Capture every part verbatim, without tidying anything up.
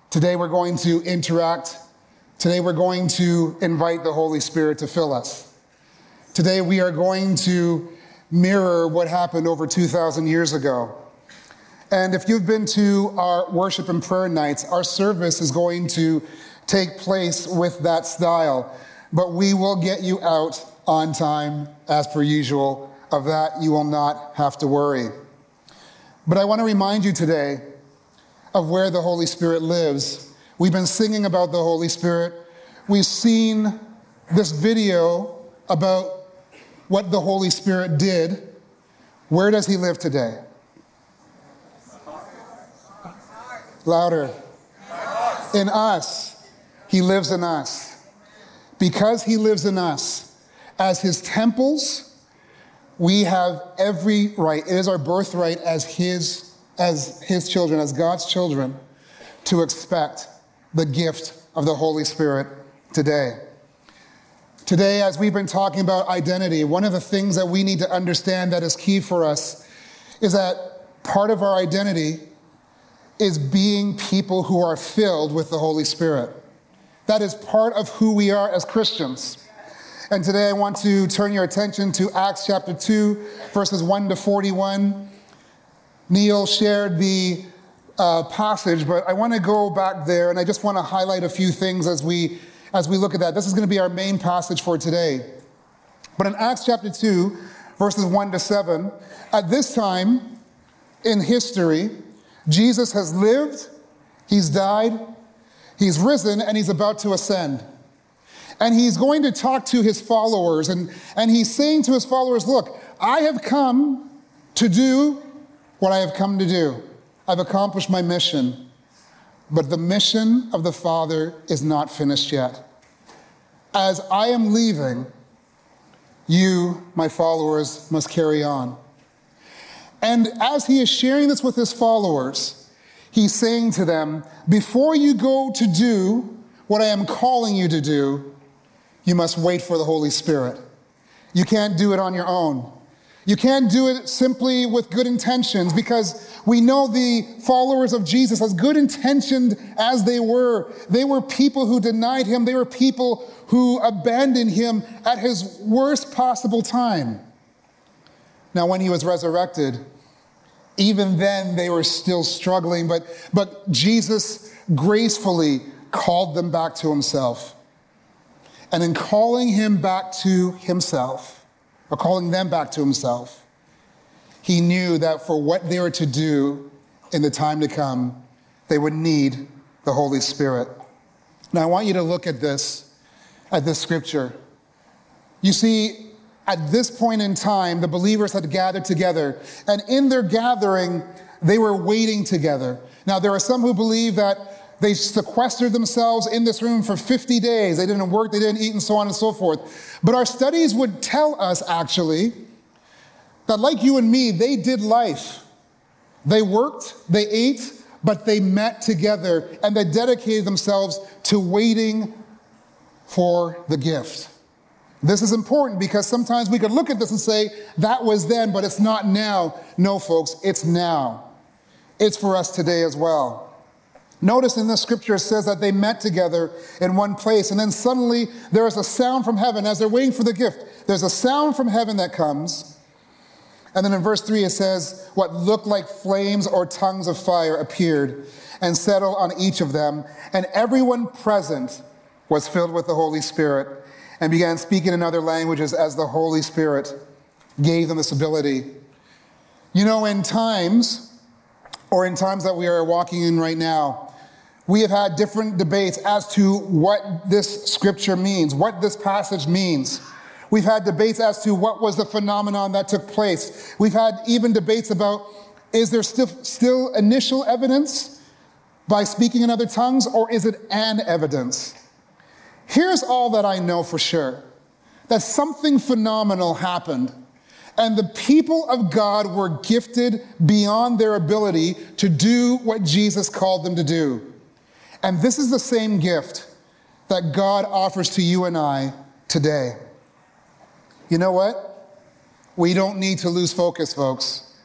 Today we're going to interact. Today we're going to invite the Holy Spirit to fill us. Today we are going to mirror what happened over two thousand years ago. And if you've been to our worship and prayer nights, our service is going to take place with that style. But we will get you out on time as per usual. Of that, you will not have to worry. But I want to remind you today of where the Holy Spirit lives. We've been singing about the Holy Spirit. We've seen this video about what the Holy Spirit did. Where does he live today? Louder. In us. He lives in us. Because he lives in us, as his temples, we have every right. It is our birthright as his, as his children, as God's children, to expect the gift of the Holy Spirit today. Today, as we've been talking about identity, one of the things that we need to understand that is key for us is that part of our identity is being people who are filled with the Holy Spirit. That is part of who we are as Christians. And today I want to turn your attention to Acts chapter two, verses one to forty-one. Neil shared the uh, passage, but I want to go back there and I just want to highlight a few things as we as we look at that. This is going to be our main passage for today. But in Acts chapter two, verses one to seven, at this time in history, Jesus has lived, he's died, he's risen, and he's about to ascend. And he's going to talk to his followers, and, and he's saying to his followers, look, I have come to do what I have come to do. I've accomplished my mission, but the mission of the Father is not finished yet. As I am leaving, you, my followers, must carry on. And as he is sharing this with his followers, he's saying to them, before you go to do what I am calling you to do, you must wait for the Holy Spirit. You can't do it on your own. You can't do it simply with good intentions, because we know the followers of Jesus, as good intentioned as they were, they were people who denied him. They were people who abandoned him at his worst possible time. Now, when he was resurrected, even then they were still struggling, but, but Jesus gracefully called them back to himself. And in calling him back to himself, or calling them back to himself, he knew that for what they were to do in the time to come, they would need the Holy Spirit. Now I want you to look at this, at this scripture. You see, at this point in time, the believers had gathered together, and in their gathering, they were waiting together. Now there are some who believe that they sequestered themselves in this room for fifty days. They didn't work, they didn't eat, and so on and so forth. But our studies would tell us, actually, that like you and me, they did life. They worked, they ate, but they met together, and they dedicated themselves to waiting for the gift. This is important because sometimes we could look at this and say, that was then, but it's not now. No, folks, it's now. It's for us today as well. Notice in this scripture it says that they met together in one place, and then suddenly there is a sound from heaven as they're waiting for the gift. There's a sound from heaven that comes, and then in verse three it says, what looked like flames or tongues of fire appeared and settled on each of them, and everyone present was filled with the Holy Spirit and began speaking in other languages as the Holy Spirit gave them this ability. You know, in times, or in times that we are walking in right now, we have had different debates as to what this scripture means, what this passage means. We've had debates as to what was the phenomenon that took place. We've had even debates about, is there still, still initial evidence by speaking in other tongues, or is it an evidence? Here's all that I know for sure, that something phenomenal happened, and the people of God were gifted beyond their ability to do what Jesus called them to do. And this is the same gift that God offers to you and I today. You know what? We don't need to lose focus, folks.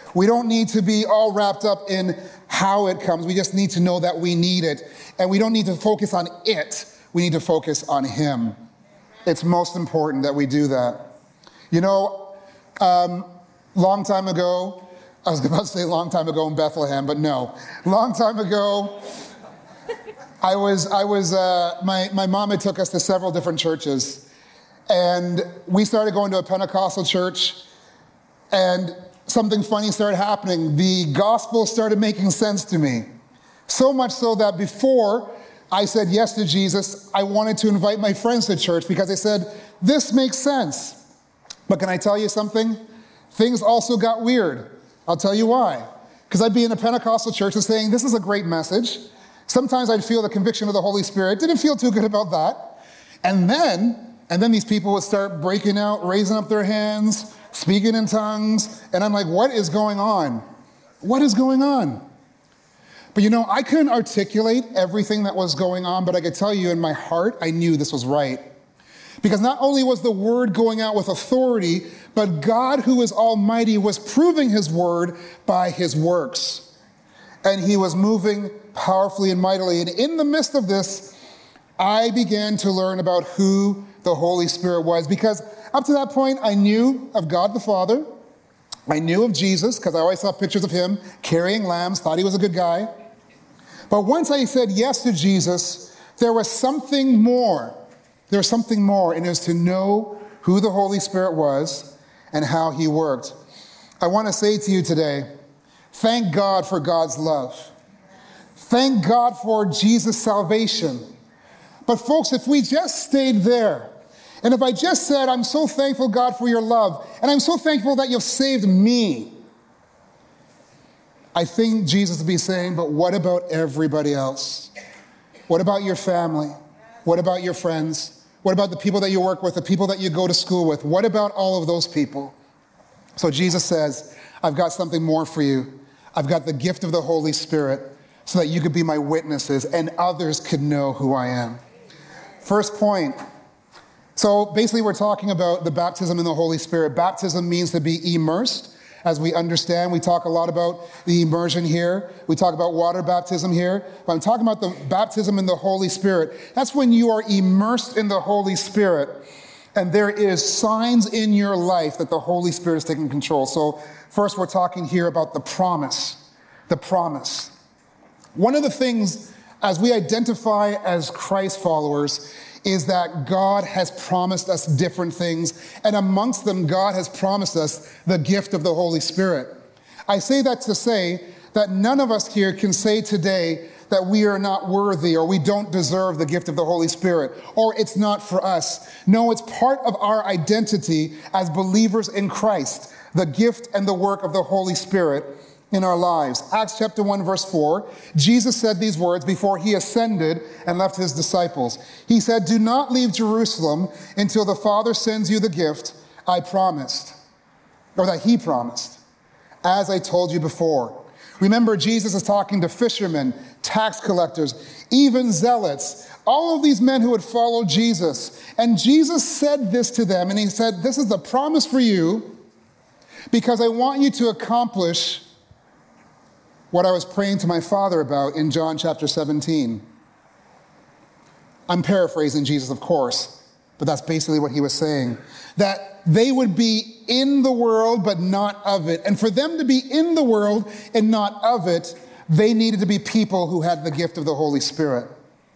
We don't need to be all wrapped up in how it comes. We just need to know that we need it. And we don't need to focus on it. We need to focus on him. It's most important that we do that. You know, um, long time ago, I was about to say long time ago in Bethlehem, but no. Long time ago, I was, I was, uh, my, my mom had took us to several different churches. And we started going to a Pentecostal church, and something funny started happening. The gospel started making sense to me. So much so that before I said yes to Jesus, I wanted to invite my friends to church because they said, this makes sense. But can I tell you something? Things also got weird. I'll tell you why. Because I'd be in a Pentecostal church and saying, this is a great message. Sometimes I'd feel the conviction of the Holy Spirit. Didn't feel too good about that. And then, and then these people would start breaking out, raising up their hands, speaking in tongues. And I'm like, what is going on? What is going on? But you know, I couldn't articulate everything that was going on, but I could tell you in my heart, I knew this was right. Because not only was the word going out with authority, but God, who is almighty, was proving his word by his works. And he was moving powerfully and mightily. And in the midst of this, I began to learn about who the Holy Spirit was. Because up to that point, I knew of God the Father. I knew of Jesus, because I always saw pictures of him carrying lambs, thought he was a good guy. But once I said yes to Jesus, there was something more. There was something more, and it was to know who the Holy Spirit was and how he worked. I want to say to you today, thank God for God's love. Thank God for Jesus' salvation. But folks, if we just stayed there, and if I just said, I'm so thankful, God, for your love, and I'm so thankful that you've saved me, I think Jesus would be saying, but what about everybody else? What about your family? What about your friends? What about the people that you work with, the people that you go to school with? What about all of those people? So Jesus says, I've got something more for you. I've got the gift of the Holy Spirit so that you could be my witnesses and others could know who I am. First point. So basically we're talking about the baptism in the Holy Spirit. Baptism means to be immersed. As we understand, we talk a lot about the immersion here. We talk about water baptism here. But I'm talking about the baptism in the Holy Spirit. That's when you are immersed in the Holy Spirit, and there is signs in your life that the Holy Spirit is taking control. So first, we're talking here about the promise. The promise. One of the things, as we identify as Christ followers, is that God has promised us different things, and amongst them, God has promised us the gift of the Holy Spirit. I say that to say that none of us here can say today that we are not worthy or we don't deserve the gift of the Holy Spirit, or it's not for us. No, it's part of our identity as believers in Christ, the gift and the work of the Holy Spirit in our lives. Acts chapter one, verse four, Jesus said these words before he ascended and left his disciples. He said, do not leave Jerusalem until the Father sends you the gift I promised, or that he promised, as I told you before. Remember, Jesus is talking to fishermen, tax collectors, even zealots, all of these men who had followed Jesus. And Jesus said this to them, and he said, this is the promise for you because I want you to accomplish what I was praying to my Father about in John chapter seventeen. I'm paraphrasing Jesus, of course, but that's basically what he was saying. That they would be in the world, but not of it. And for them to be in the world and not of it, they needed to be people who had the gift of the Holy Spirit.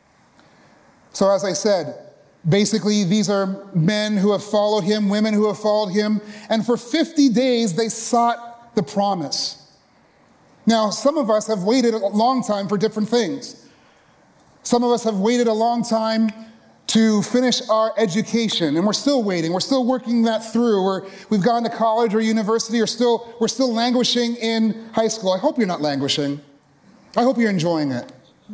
So as I said, basically these are men who have followed him, women who have followed him, and for fifty days they sought the promise. Now, some of us have waited a long time for different things. Some of us have waited a long time to finish our education, and we're still waiting. We're still working that through. We're, we've gone to college or university, or still we're still languishing in high school. I hope you're not languishing. I hope you're enjoying it.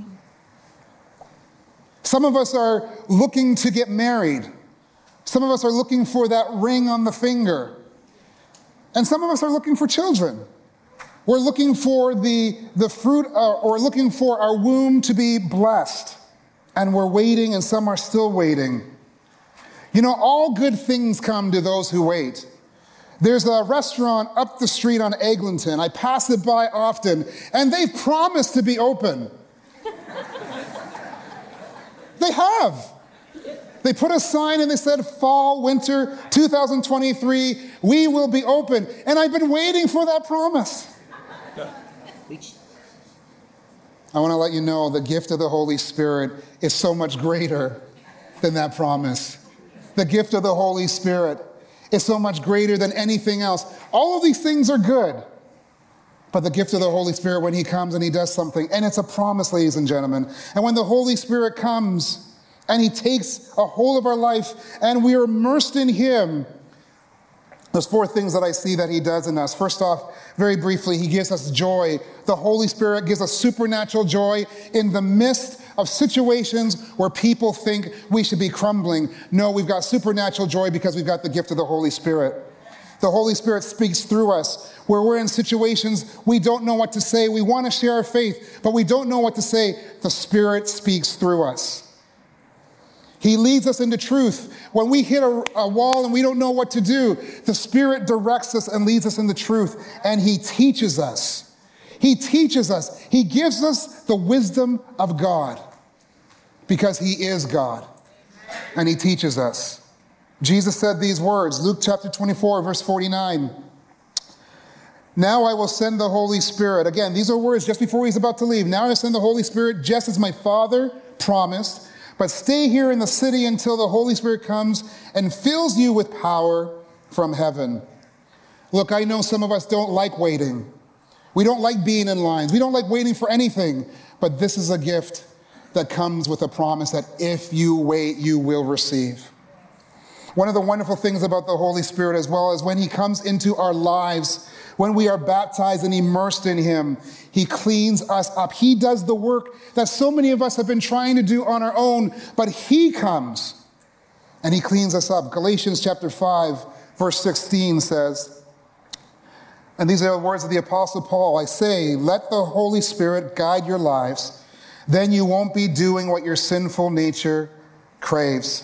Some of us are looking to get married. Some of us are looking for that ring on the finger. And some of us are looking for children. We're looking for the, the fruit, uh, or looking for our womb to be blessed. And we're waiting, and some are still waiting. You know, all good things come to those who wait. There's a restaurant up the street on Eglinton. I pass it by often, and they've promised to be open. They have. They put a sign and they said, fall, winter, two thousand twenty-three, we will be open. And I've been waiting for that promise. I want to let you know the gift of the Holy Spirit is so much greater than that promise. The gift of the Holy Spirit is so much greater than anything else. All of these things are good. But the gift of the Holy Spirit, when he comes and he does something, and it's a promise, ladies and gentlemen. And when the Holy Spirit comes and he takes a hold of our life and we are immersed in him, there's four things that I see that he does in us. First off, very briefly, he gives us joy. The Holy Spirit gives us supernatural joy in the midst of situations where people think we should be crumbling. No, we've got supernatural joy because we've got the gift of the Holy Spirit. The Holy Spirit speaks through us where we're in situations we don't know what to say. We want to share our faith, but we don't know what to say. The Spirit speaks through us. He leads us into truth. When we hit a, a wall and we don't know what to do, the Spirit directs us and leads us into truth, and he teaches us. He teaches us. He gives us the wisdom of God because he is God, and he teaches us. Jesus said these words, Luke chapter twenty-four, verse forty-nine. Now I will send the Holy Spirit. Again, these are words just before he's about to leave. Now I send the Holy Spirit just as my Father promised. But stay here in the city until the Holy Spirit comes and fills you with power from heaven. Look, I know some of us don't like waiting. We don't like being in lines. We don't like waiting for anything. But this is a gift that comes with a promise that if you wait, you will receive. One of the wonderful things about the Holy Spirit as well is when he comes into our lives, when we are baptized and immersed in him, he cleans us up. He does the work that so many of us have been trying to do on our own, but he comes and he cleans us up. Galatians chapter five, verse sixteen says, and these are the words of the Apostle Paul, I say, let the Holy Spirit guide your lives, then you won't be doing what your sinful nature craves.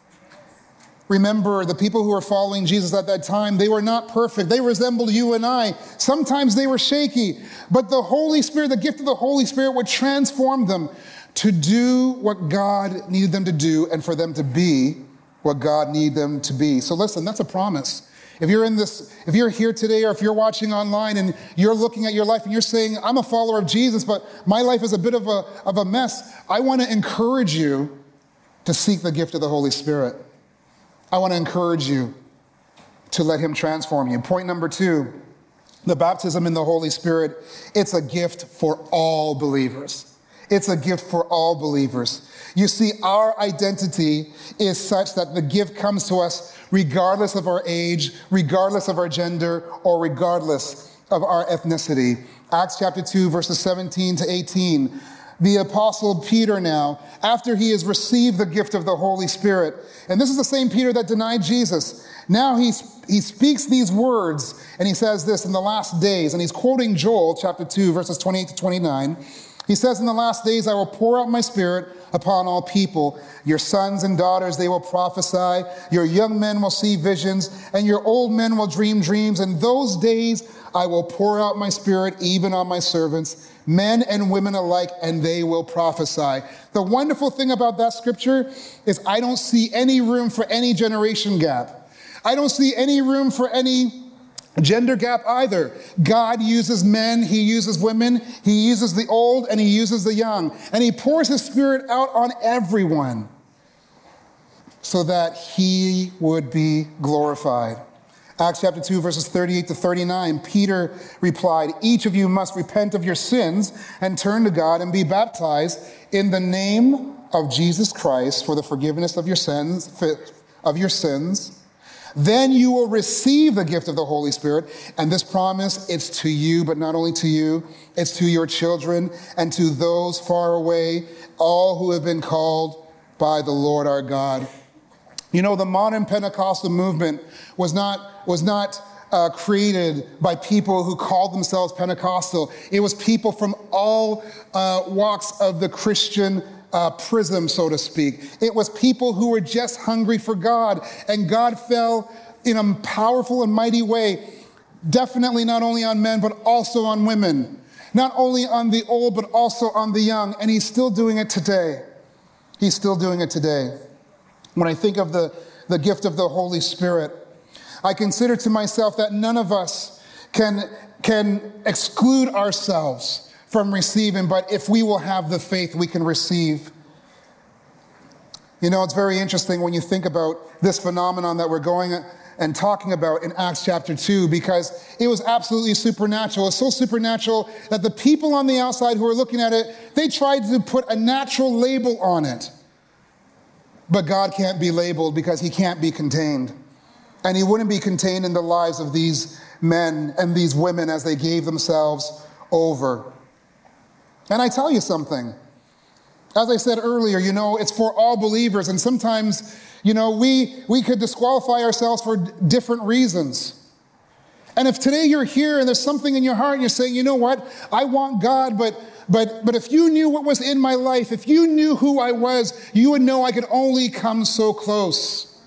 Remember, the people who were following Jesus at that time, they were not perfect. They resembled you and I. Sometimes they were shaky, but the Holy Spirit, the gift of the Holy Spirit would transform them to do what God needed them to do and for them to be what God needed them to be. So listen, that's a promise. If you're in this, if you're here today or if you're watching online and you're looking at your life and you're saying, I'm a follower of Jesus, but my life is a bit of a, of a mess, I want to encourage you to seek the gift of the Holy Spirit. I want to encourage you to let him transform you. Point number two, the baptism in the Holy Spirit, it's a gift for all believers. It's a gift for all believers. You see, our identity is such that the gift comes to us regardless of our age, regardless of our gender, or regardless of our ethnicity. Acts chapter two, verses seventeen to eighteen. The Apostle Peter now, after he has received the gift of the Holy Spirit, and this is the same Peter that denied Jesus, now he, he speaks these words, and he says this in the last days, and he's quoting Joel chapter two, verses twenty-eight to twenty-nine. He says, in the last days, I will pour out my Spirit upon all people. Your sons and daughters, they will prophesy. Your young men will see visions, and your old men will dream dreams. In those days, I will pour out my Spirit even on my servants, men and women alike, and they will prophesy. The wonderful thing about that scripture is I don't see any room for any generation gap. I don't see any room for any gender gap either. God uses men, he uses women, he uses the old, and he uses the young. And he pours his Spirit out on everyone so that he would be glorified. Acts chapter two, verses thirty-eight to thirty-nine, Peter replied, each of you must repent of your sins and turn to God and be baptized in the name of Jesus Christ for the forgiveness of your sins, of your sins. Then you will receive the gift of the Holy Spirit. And this promise, it's to you, but not only to you, it's to your children and to those far away, all who have been called by the Lord our God. You know, the modern Pentecostal movement was not, was not uh, created by people who called themselves Pentecostal. It was people from all uh, walks of the Christian uh, prism, so to speak. It was people who were just hungry for God, and God fell in a powerful and mighty way, definitely not only on men, but also on women. Not only on the old, but also on the young. And he's still doing it today. He's still doing it today. When I think of the, the gift of the Holy Spirit, I consider to myself that none of us can, can exclude ourselves from receiving, but if we will have the faith, we can receive. You know, it's very interesting when you think about this phenomenon that we're going and talking about in Acts chapter two, because it was absolutely supernatural. It's so supernatural that the people on the outside who are looking at it, they tried to put a natural label on it. But God can't be labeled because he can't be contained. And he wouldn't be contained in the lives of these men and these women as they gave themselves over. And I tell you something. As I said earlier, you know, it's for all believers. And sometimes, you know, we, we could disqualify ourselves for different reasons. And if today you're here and there's something in your heart and you're saying, you know what, I want God, but but but if you knew what was in my life, if you knew who I was, you would know I could only come so close.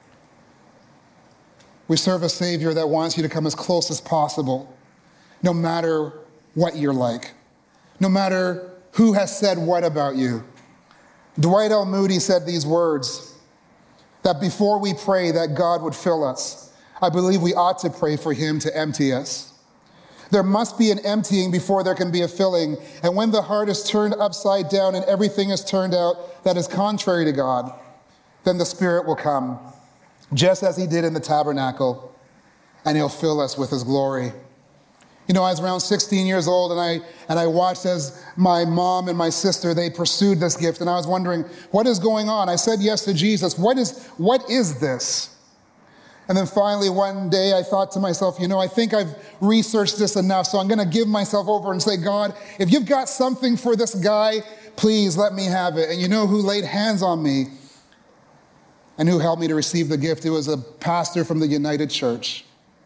We serve a Savior that wants you to come as close as possible, no matter what you're like, no matter who has said what about you. Dwight L. Moody said these words, that before we pray that God would fill us, I believe we ought to pray for him to empty us. There must be an emptying before there can be a filling. And when the heart is turned upside down and everything is turned out that is contrary to God, then the Spirit will come, just as he did in the tabernacle, and he'll fill us with his glory. You know, I was around sixteen years old, and I and I watched as my mom and my sister, they pursued this gift, and I was wondering, what is going on? I said yes to Jesus. What is what is this? And then finally one day I thought to myself, you know, I think I've researched this enough, so I'm going to give myself over and say, God, if you've got something for this guy, please let me have it. And you know who laid hands on me and who helped me to receive the gift? It was a pastor from the United Church.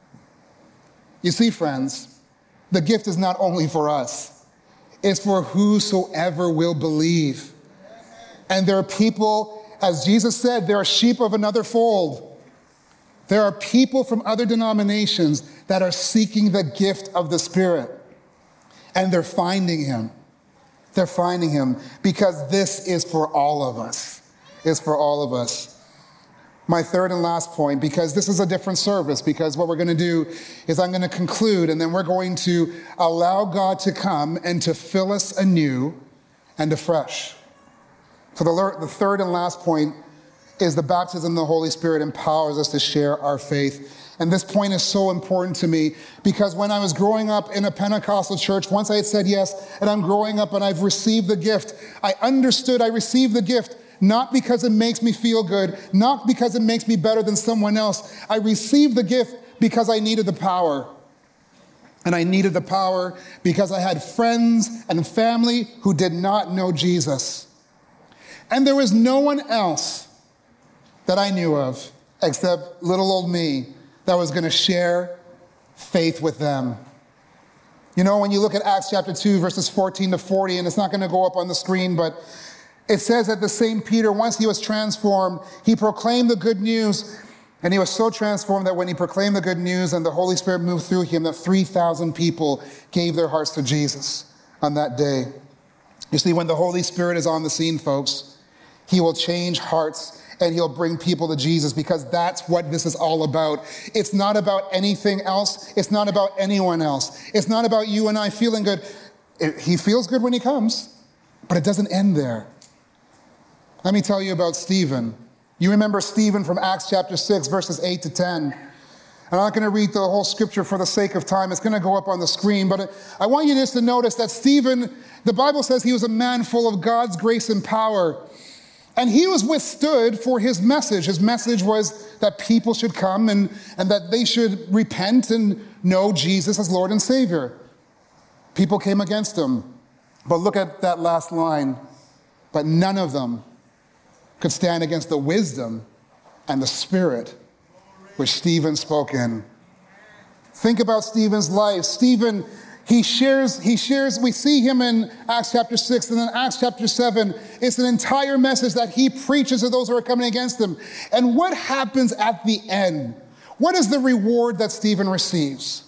You see, friends, the gift is not only for us. It's for whosoever will believe. And there are people, as Jesus said, there are sheep of another fold. There are people from other denominations that are seeking the gift of the Spirit. And they're finding him. They're finding him because this is for all of us. It's for all of us. My third and last point, because this is a different service, because what we're going to do is I'm going to conclude, and then we're going to allow God to come and to fill us anew and afresh. So the, the third and last point is the baptism of the Holy Spirit empowers us to share our faith. And this point is so important to me because when I was growing up in a Pentecostal church, once I had said yes, and I'm growing up and I've received the gift, I understood I received the gift not because it makes me feel good, not because it makes me better than someone else. I received the gift because I needed the power. And I needed the power because I had friends and family who did not know Jesus. And there was no one else that I knew of, except little old me, that was going to share faith with them. You know, when you look at Acts chapter two, verses fourteen to forty, and it's not going to go up on the screen, but it says that the same Peter, once he was transformed, he proclaimed the good news, and he was so transformed that when he proclaimed the good news and the Holy Spirit moved through him, that three thousand people gave their hearts to Jesus on that day. You see, when the Holy Spirit is on the scene, folks, he will change hearts and he'll bring people to Jesus, because that's what this is all about. It's not about anything else. It's not about anyone else. It's not about you and I feeling good. It, he feels good when he comes, but it doesn't end there. Let me tell you about Stephen. You remember Stephen from Acts chapter six, verses eight to ten. I'm not going to read the whole scripture for the sake of time. It's going to go up on the screen, but I want you just to notice that Stephen, the Bible says he was a man full of God's grace and power. And he was withstood for his message. His message was that people should come and, and that they should repent and know Jesus as Lord and Savior. People came against him. But look at that last line. But none of them could stand against the wisdom and the spirit which Stephen spoke in. Think about Stephen's life. Stephen, he shares, he shares, we see him in Acts chapter six, and then Acts chapter seven. It's an entire message that he preaches to those who are coming against him. And what happens at the end? what is the reward that Stephen receives?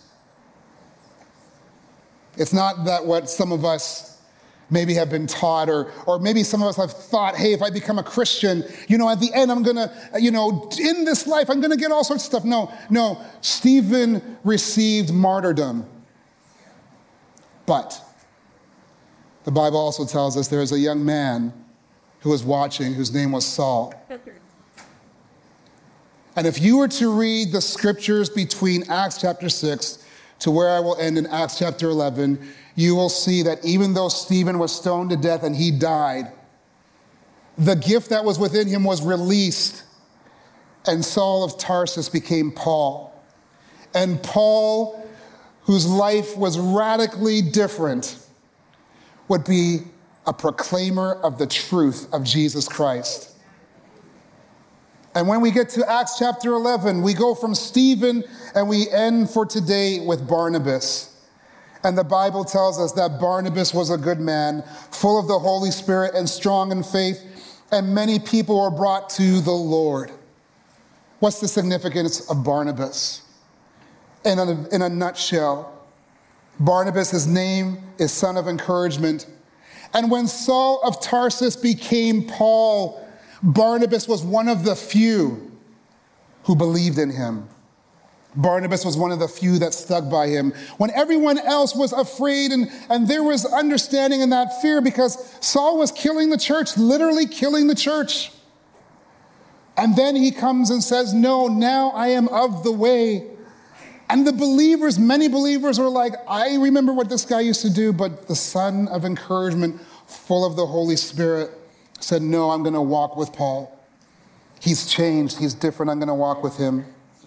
It's not that what some of us maybe have been taught, or or maybe some of us have thought, hey, if I become a Christian, you know, at the end I'm gonna, you know, in this life I'm gonna get all sorts of stuff. No, no, Stephen received martyrdom. But the Bible also tells us there is a young man who was watching, whose name was Saul. And if you were to read the scriptures between Acts chapter six to where I will end in Acts chapter eleven, you will see that even though Stephen was stoned to death and he died, the gift that was within him was released, and Saul of Tarsus became Paul. And Paul, whose life was radically different, would be a proclaimer of the truth of Jesus Christ. And when we get to Acts chapter eleven, we go from Stephen and we end for today with Barnabas. And the Bible tells us that Barnabas was a good man, full of the Holy Spirit and strong in faith, and many people were brought to the Lord. What's the significance of Barnabas? In a, in a nutshell, Barnabas, his name is son of encouragement. And when Saul of Tarsus became Paul, Barnabas was one of the few who believed in him. Barnabas was one of the few that stuck by him when everyone else was afraid, and, and there was understanding in that fear because Saul was killing the church, literally killing the church. And then he comes and says, no, now I am of the way. And the believers, many believers were like, I remember what this guy used to do, but the son of encouragement, full of the Holy Spirit, said, no, I'm going to walk with Paul. He's changed. He's different. I'm going to walk with him.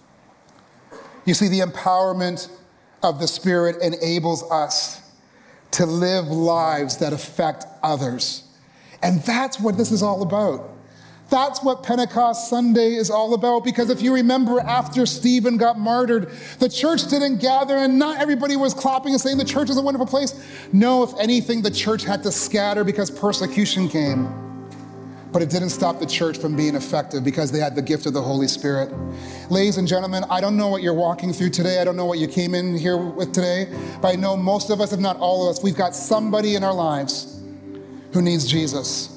You see, the empowerment of the Spirit enables us to live lives that affect others. And that's what this is all about. That's what Pentecost Sunday is all about, because if you remember, after Stephen got martyred, the church didn't gather and not everybody was clapping and saying the church is a wonderful place. No, if anything, the church had to scatter because persecution came. But it didn't stop the church from being effective because they had the gift of the Holy Spirit. Ladies and gentlemen, I don't know what you're walking through today. I don't know what you came in here with today, but I know most of us, if not all of us, we've got somebody in our lives who needs Jesus.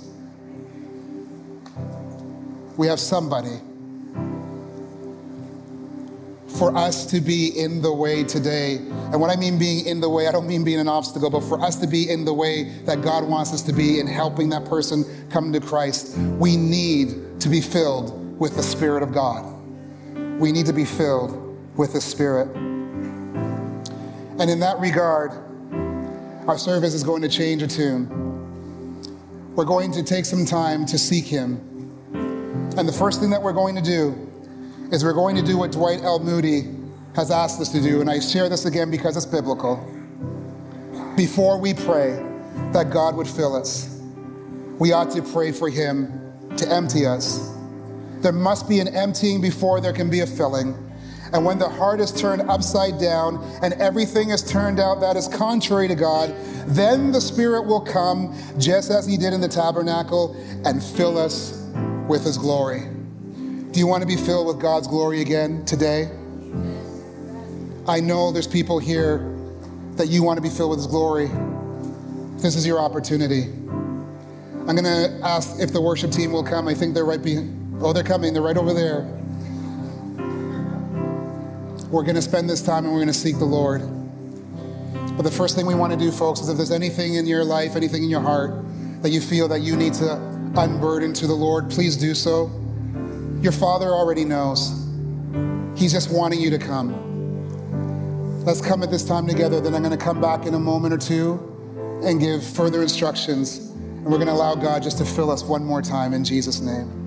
We have somebody. For us to be in the way today, and when I mean being in the way, I don't mean being an obstacle, but for us to be in the way that God wants us to be in helping that person come to Christ, we need to be filled with the Spirit of God. We need to be filled with the Spirit. And in that regard, our service is going to change a tune. We're going to take some time to seek Him. And the first thing that we're going to do is we're going to do what Dwight L. Moody has asked us to do, and I share this again because it's biblical. Before we pray that God would fill us, we ought to pray for Him to empty us. There must be an emptying before there can be a filling. And when the heart is turned upside down and everything is turned out that is contrary to God, then the Spirit will come, just as He did in the tabernacle, and fill us with His glory. Do you want to be filled with God's glory again today? I know there's people here that you want to be filled with His glory. This is your opportunity. I'm going to ask if the worship team will come. I think they're right behind. Oh, they're coming. They're right over there. We're going to spend this time and we're going to seek the Lord. But the first thing we want to do, folks, is if there's anything in your life, anything in your heart that you feel that you need to unburden to the Lord, please do so. Your Father already knows. He's just wanting you to come. Let's come at this time together. Then I'm going to come back in a moment or two and give further instructions. And we're going to allow God just to fill us one more time in Jesus' name.